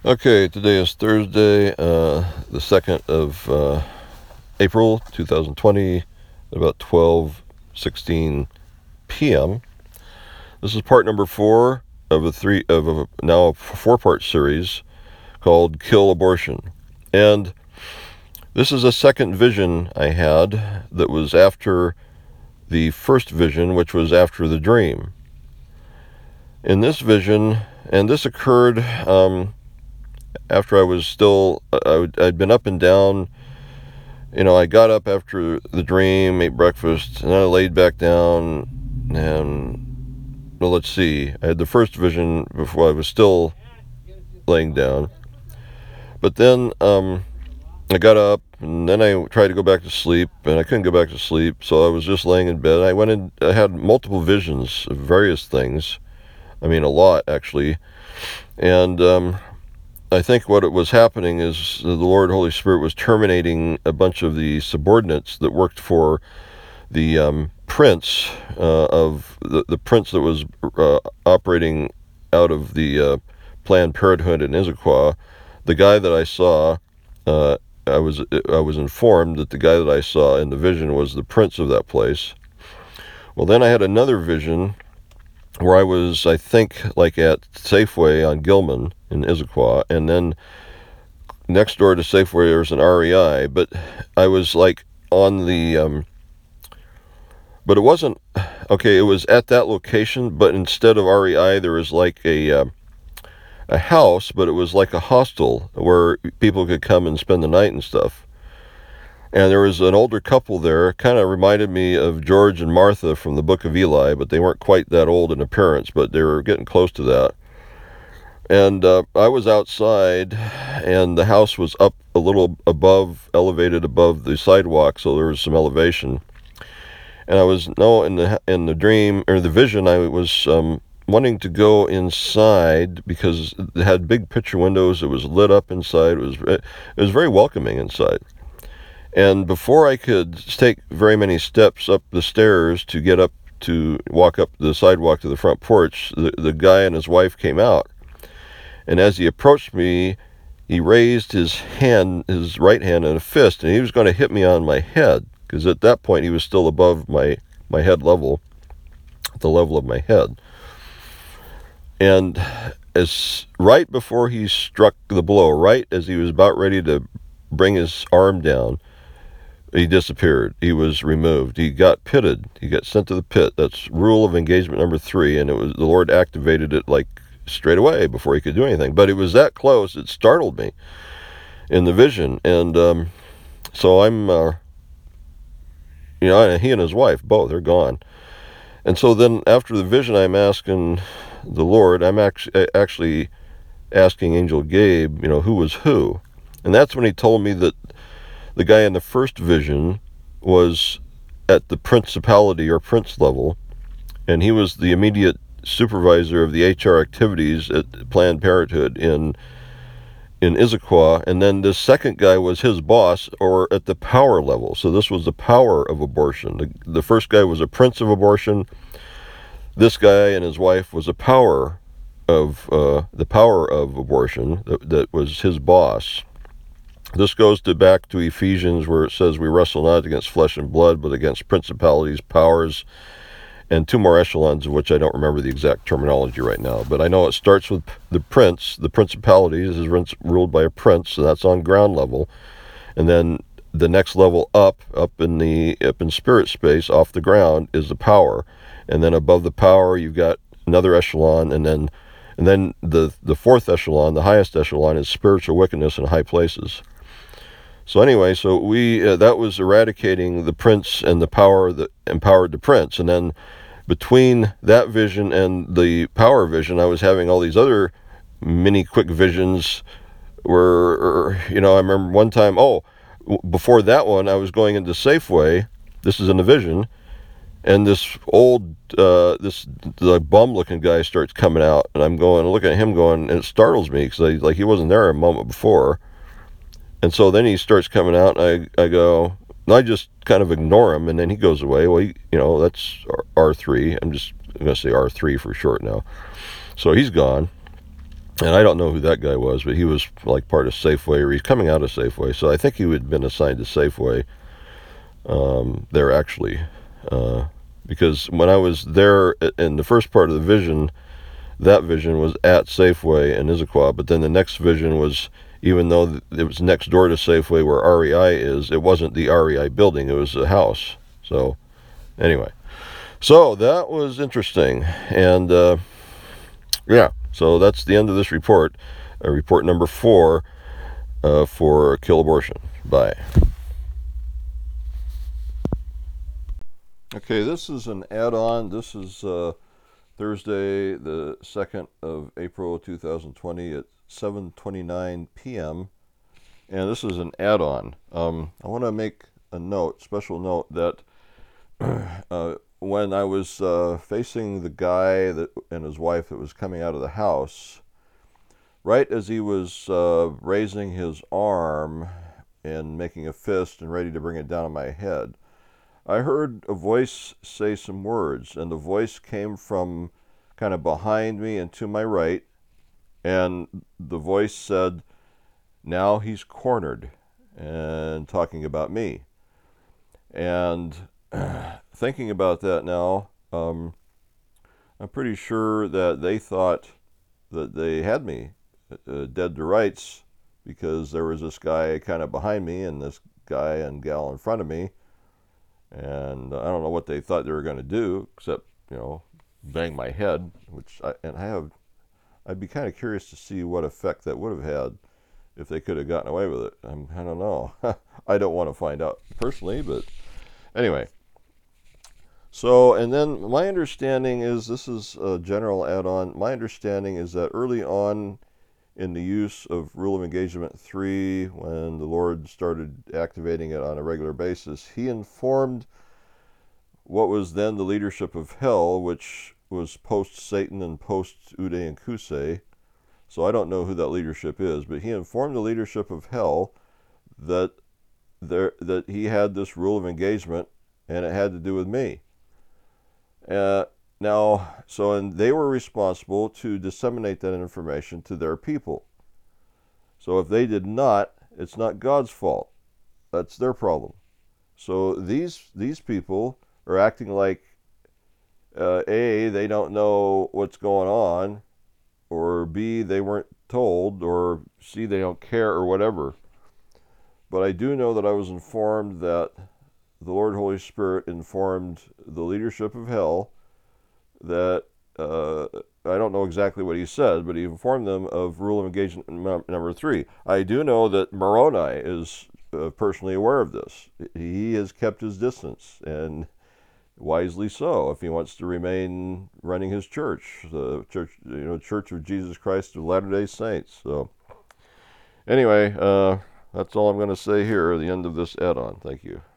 Okay, today is Thursday, the 2nd of April 2020, about 12:16 p.m. This is part number 4 of a now a 4-part series called Kill Abortion. And this is a second vision I had that was after the first vision, which was after the dream. In this vision, and this occurred after I was still, I'd been up and down. I got up after the dream, ate breakfast, and then I laid back down. And, well, let's see. I had the first vision before I was still laying down. But then I got up, and then I tried to go back to sleep, and I couldn't go back to sleep, so I was just laying in bed. I had multiple visions of various things. I mean, a lot, actually. And I think what was happening is the Lord Holy Spirit was terminating a bunch of the subordinates that worked for the prince of the prince that was operating out of the Planned Parenthood in Issaquah. The guy that I saw, I was informed that the guy that I saw in the vision was the prince of that place. Well, then I had another vision where I was, I think, like at Safeway on Gilman in Issaquah, and then next door to Safeway there's an REI, but I was like on the, but it wasn't, okay, it was at that location, but instead of REI there was like a house, but it was like a hostel where people could come and spend the night and stuff. And there was an older couple there, kind of reminded me of George and Martha from the Book of Eli, but they weren't quite that old in appearance, but they were getting close to that. And I was outside, and the house was up a little elevated above the sidewalk, so there was some elevation. And I was, no, in the dream, or the vision, I was wanting to go inside because it had big picture windows, it was lit up inside, it was very welcoming inside. And before I could take very many steps up the stairs to get up to walk up the sidewalk to the front porch, the guy and his wife came out. And as he approached me, he raised his right hand in a fist, and he was going to hit me on my head, because at that point he was still above my head level, the level of my head. And right before he struck the blow, right as he was about ready to bring his arm down, he disappeared. He was removed. He got pitted. He got sent to the pit. That's rule of engagement number 3, and the Lord activated it like straight away before he could do anything. But it was that close, it startled me in the vision. And so I'm, he and his wife, both are gone. And so then after the vision, I'm asking the Lord, I'm actually asking Angel Gabe, who was who. And that's when he told me that the guy in the first vision was at the principality or prince level, and he was the immediate supervisor of the HR activities at Planned Parenthood in Issaquah, and then this second guy was his boss, or at the power level. So this was the power of abortion. The first guy was a prince of abortion. This guy and his wife was the power of abortion that was his boss. This goes back to Ephesians, where it says we wrestle not against flesh and blood, but against principalities, powers, and 2 more echelons, of which I don't remember the exact terminology right now. But I know it starts with the prince. The principalities is ruled by a prince, and that's on ground level. And then the next level up in spirit space, off the ground, is the power. And then above the power, you've got another echelon, and then the fourth echelon, the highest echelon, is spiritual wickedness in high places. So anyway, so we that was eradicating the prince and the power that empowered the prince. And then between that vision and the power vision, I was having all these other mini quick visions where, I remember one time, before that one, I was going into Safeway. This is in the vision. And this old, the bum-looking guy starts coming out, and I'm going, looking at him going, and it startles me, because he wasn't there a moment before. And so then he starts coming out, and I go, and I just kind of ignore him, and then he goes away. Well, that's R3. I'm just going to say R3 for short now. So he's gone. And I don't know who that guy was, but he was like part of Safeway, or he's coming out of Safeway. So I think he had been assigned to Safeway there actually. Because when I was there in the first part of the vision, that vision was at Safeway in Issaquah, but then the next vision was, even though it was next door to Safeway where REI is, it wasn't the REI building, it was a house. So anyway, so that was interesting. And yeah, so that's the end of this report, report number 4 for Kill Abortion. Bye. Okay, this is an add-on. This is Thursday, the 2nd of April 2020 at 7:29 p.m. And this is an add-on. I want to make a note, special note, that when I was facing the guy and his wife that was coming out of the house, right as he was raising his arm and making a fist and ready to bring it down on my head, I heard a voice say some words, and the voice came from kind of behind me and to my right, and the voice said, "Now he's cornered," and talking about me. And thinking about that now, I'm pretty sure that they thought that they had me dead to rights, because there was this guy kind of behind me and this guy and gal in front of me. And I don't know what they thought they were going to do, except, bang my head, I'd be kind of curious to see what effect that would have had if they could have gotten away with it. I don't know. I don't want to find out personally, but anyway. So, and then my understanding is, this is a general add-on, my understanding is that early on in the use of Rule of Engagement 3, when the Lord started activating it on a regular basis, he informed what was then the leadership of hell, which was post-Satan and post-Ude and Kuse. So I don't know who that leadership is, but he informed the leadership of hell that he had this rule of engagement, and it had to do with me. And they were responsible to disseminate that information to their people. So if they did not, it's not God's fault. That's their problem. So these people are acting like A, they don't know what's going on, or B, they weren't told, or C, they don't care, or whatever. But I do know that I was informed that the Lord Holy Spirit informed the leadership of hell that, I don't know exactly what he said, but he informed them of Rule of Engagement number 3. I do know that Moroni is personally aware of this. He has kept his distance, and wisely so, if he wants to remain running his church, the church, Church of Jesus Christ of Latter-day Saints. So anyway, that's all I'm going to say here at the end of this add-on. Thank you.